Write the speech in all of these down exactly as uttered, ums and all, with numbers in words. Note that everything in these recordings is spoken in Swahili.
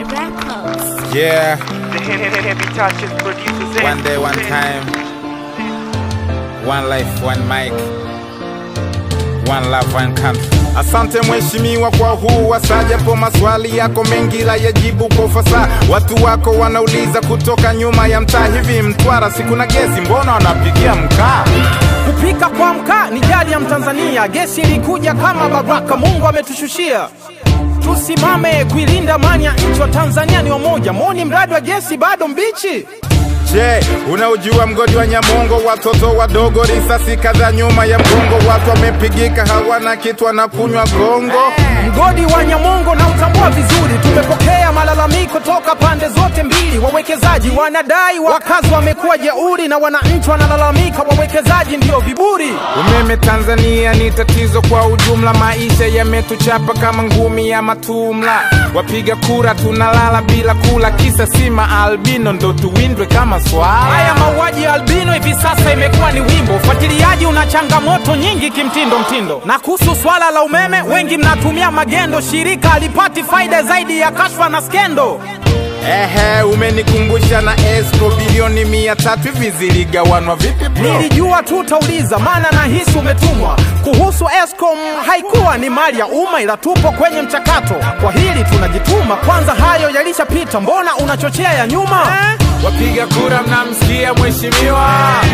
Records. Yeah. The heavy touches producers. One day, one time. One life, one mic. One love, one country. Asante mheshimiwa kwa huu wasaja po maswali yako mengi la yajibu kwa ufasaha. Watu wako wanauliza kutoka nyuma ya mtaa, hivi Mtwara siku na gesi mbona wanapigia mkaa? Kupika kwa mkaa ni jadi ya Mtanzania. Gesi ilikuja kama baraka Mungu ametushushia. Tusimame kuilinda amani ya nchi wa Tanzania ni wamoja. Moni mradi wa gesi bado mbichi. Je, unaujua mgodi wa Nyamongo? Watoto wadogo risasi kadha nyuma ya mgongo. Watu wamepigika hawana kitu wanakunywa gongo. Mgodi wa Nyamongo na utambua vizuri. Tumepokea malalamiko toka pande zote mbili. Wawekezaji wanadai wakazi wamekuwa jeuri, na wananchi wanalalamika wawekezaji ndio viburi. Umeme Tanzania ni tatizo kwa ujumla. Maisha yametuchapa kama ngumi ya matumla. Wapiga kura tunalala bila kula, kisa sima albino ndo tuwindwe kama swala. Haya mauaji albino hivi sasa imekuwa ni wimbo. Ufuatiliaji una changamoto nyingi kimtindo mtindo. Na kuhusu swala la umeme, wengi mnatumia magendo. Shirika alipati faida zaidi ya kashfa na skendo. Ehe, umenikumbusha na Esco bilioni mia tatu hivi ziligawanwa vipi bro? Nilijua tu utauliza maana nahisi umetumwa. Kuhusu Escom haikuwa ni mali ya umma, ila tupo kwenye mchakato. Kwa hili tunajituma, kwanza hayo yalishapita, mbona unachochea ya nyuma? Eh? Wapiga kura mnamsikia mheshimiwa.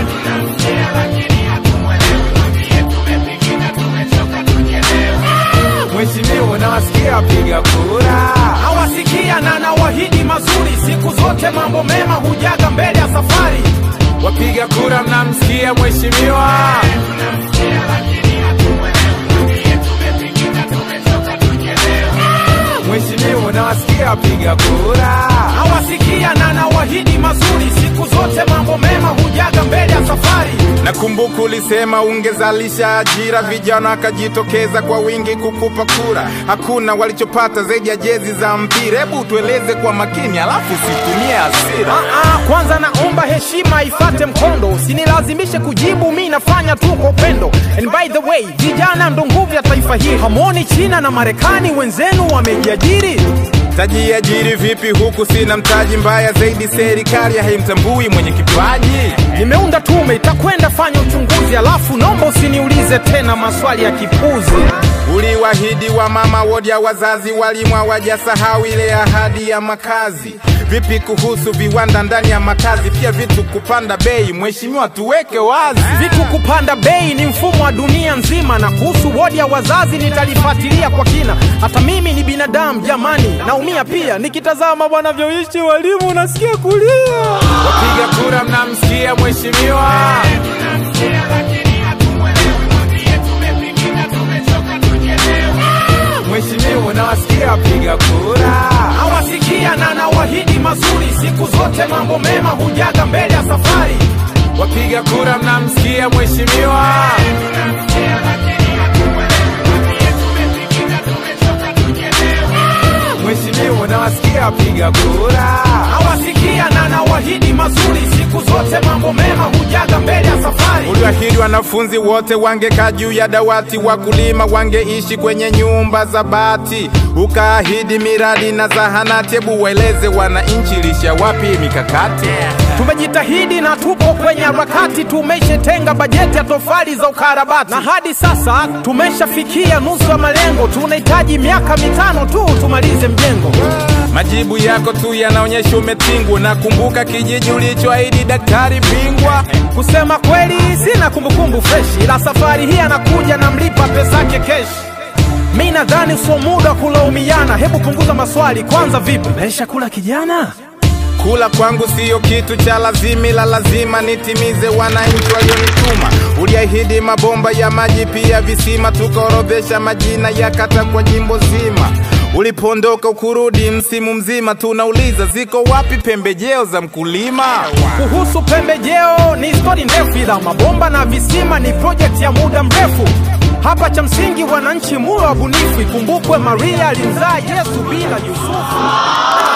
Mheshimiwa nawasikia wapiga kura. Hawasikia na nawahidi mazuri, siku zote mambo mema hujaga mbele ya safari. Wapiga kura mnamsikia mheshimiwa. Mheshimiwa nawasikia wapiga kura. Hawasikia na nawahidi mazuri, siku zote mambo mema hujaga mbele ya safari. Nakumbuka ulisema ungezalisha ajira, vijana wakajitokeza kwa wingi kukupa kura. Hakuna walichopata zaidi ya jezi za mpira. Hebu tueleze kwa makini alafu usitumie hasira. Ah ah, kwanza naomba heshima ifate mkondo. Usinilazimishe kujibu, mimi nafanya tu kwa upendo. And by the way, vijana ndo nguvu ya taifa hili. Hamoni China na Marekani wenzenu wamejiajiri? Tajiajiri vipi huku sina mtaji? Mbaya zaidi serikali haimtambui mwenye kipaji. Nimeunda tume itakwenda fanya uchunguzi, alafu naomba usiniulize tena maswali ya kipuzi. Uliwahidi wa mama wodi ya wazazi, walimu hawajasahau ile ahadi ya makazi. Vipi kuhusu viwanda ndani ya makazi? Pia vitu kupanda bei, mheshimiwa tuweke wazi. Vitu kupanda bei ni mfumo wa dunia nzima, na kuhusu wodi ya wazazi nitalifuatilia kwa kina. Hata mimi ni binadamu jamani, naumia pia nikitazama wanavyoishi walimu, nasikia kulia. Wapiga kura mnamsikia mheshimiwa. Mheshimiwa nawasikia wapiga kura. Hawasikia na nawahidi mazuri, siku zote mambo mema hujaga mbele ya safari. Wapiga kura mnamsikia mheshimiwa. Mheshimiwa nawasikia wapiga kura. Hawasikia na nawahidi mazuri, siku zote mambo mema hujaga mbele ya safari. Uliahidi wanafunzi wote wangekaa juu ya dawati, wakulima wangeishi kwenye nyumba za bati. Ukaahidi miradi na zahanati, hebu waeleze wananchi lisha wapi mikakati? Tumejitahidi na tupo kwenye harakati, tumeshatenga bajeti ya tofali za ukarabati. Na hadi sasa tumeshafikia nusu ya malengo, tunahitaji miaka mitano tu tumalize mjengo. Majibu yako tu yanaonyesha umetingwa. Nakumbuka kijiji ulichoahidi daktari bingwa. Kusema kweli sina kumbukumbu freshi, ila safari hii anakuja na mlipa pesa yake kesh. Mimi nadhani sio muda kulaumiana, hebu punguza maswali kwanza. Vipi maisha kula kijana? Kula kwangu sio kitu cha lazima, la lazima nitimize wananchi walionituma. Uliahidi mabomba ya maji pia visima, tukaorodhesha majina ya kata kwa jimbo zima. Ulipondoka ukurudi msimu mzima, tunauliza ziko wapi pembejeo za mkulima? Kuhusu pembejeo ni story ndefu, ila mabomba na visima ni project ya muda mrefu. Hapa cha msingi wananchi muwe wabunifu, ikumbukwe Maria alimzaa Yesu bila Yusufu.